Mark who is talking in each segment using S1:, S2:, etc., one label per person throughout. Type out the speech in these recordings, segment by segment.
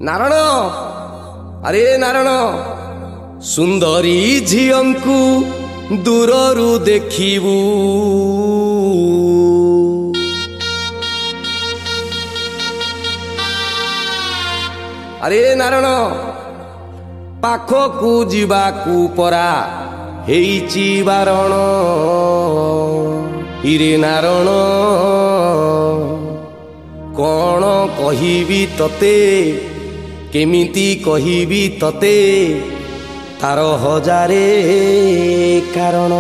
S1: नारायण अरे नारायण सुंदरी झीयंकु दूररू देखिबू अरे नारायण पाखकू जीवाकू परा हेइची बारण इरे नारायण कौन कहिबी तते केमिति कहिबी तते तार हजारे कारण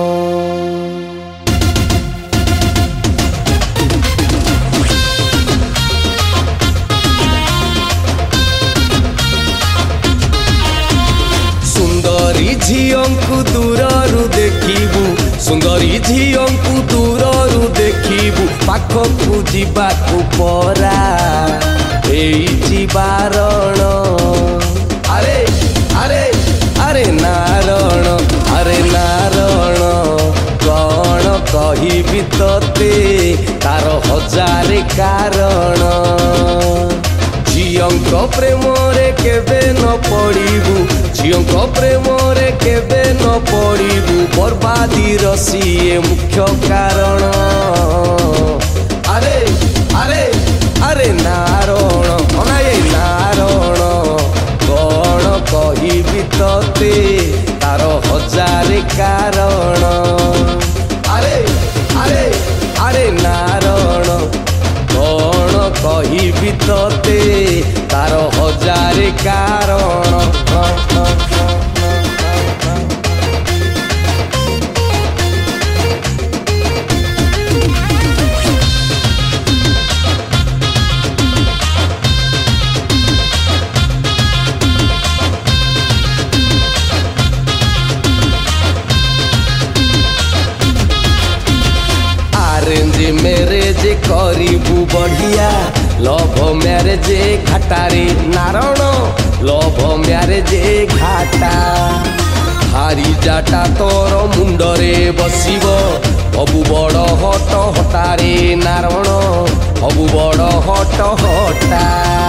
S1: सुंदरी झीयंकु दूररू देखिबू सुंदरी झीयंकु दूररू देखिबू पाखकू जीवाकू परा हेइची बारण अरे अरे अरे नारायण कौन कहिबी तते तार हजारे कारण झीयंक प्रेम रे केबे न पड़िबू झीयंक प्रेम रे केबे न पड़िबू बर्बादी रसीए मुख्य कारण अरे अरे अरे नारायण कौन कहिबी तते तार हजारे कारण अरे अरे अरे नारायण कौन कहिबी तते तार हजारे कारण मैरेज करिबू बढ़िया लव मैरेज घाटारे नारायण लव मैरेज घाटा हारी जाटा तोर मुंडरे बसिब हबु बड़ हट हटारे नारायण हबु बड़ हट हटा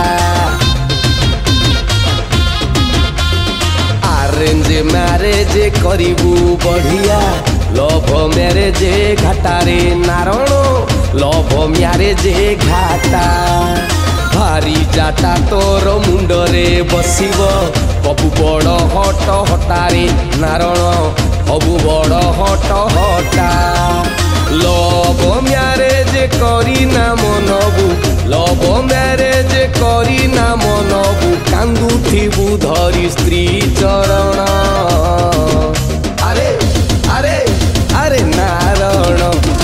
S1: अरेंज मैरेज करिबू बढ़िया लव मैरेज घाटारे नारायण लव मैरेज घाटा भारी जाटा तोर मुंडरे बसिब हबु बड़ हट हटारे नारायण हबु बड़ हट हटा लव मैरेज करी ना मनबू लव मैरेज करी ना मनबू कांदुथिबू धरी स्त्री चरण अरे अरे अरे नारायण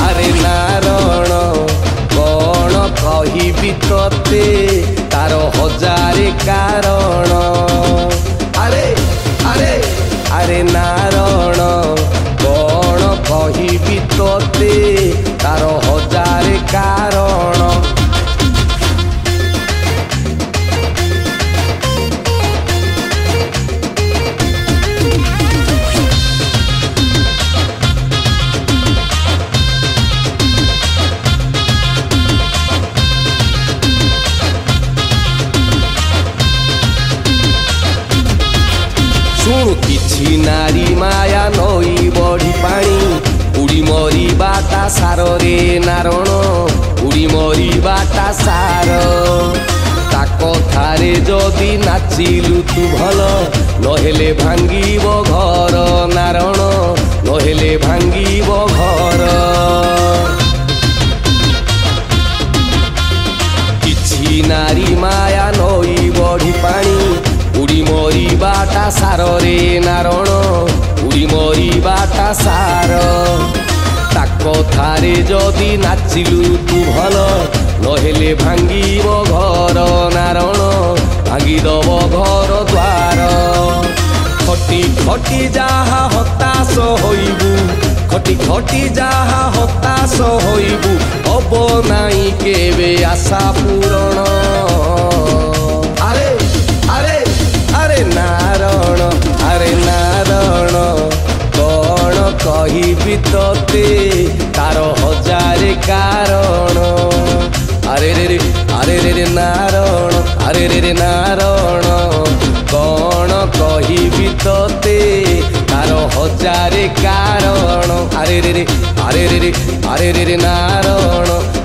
S1: कौन कहिबी तते तार हजारे कारण अरे अरे अरे नारायण कौन कहिबी तते तार हजारे कारण शुणु किछि नारी माया नई बढ़ी पानी उड़ी मरी बाटा सार रे नारायण उड़ी मरी बाटा सार ता कथारे जदि नाचिलु तू भल नहेले भांगिब घर नारायण नहेले भांगिब घर किछि नारी माया नई बढ़ी पानी उड़ी मरी बाटा सार रे नारायण उड़ी मरी बाटा सार ता कथारे जदि नाचिलु तू भल नहेले भांगिब घर नारायण भांगिदब घर द्वार खटी खटी जाहा हताश होइबू खटी खटी जाहा हताश होइबू हब नाई केबे आशा पूरण अरे अरे अरे नारायण कौन कहिबी तते तार हजारे कारण अरे रे रे नारायण ପଚାରେ କାରଣ ଆରେ ରେ ରେ ଆରେ ରେ ରେ ଆରେ ରେ ରେ ନାରଣ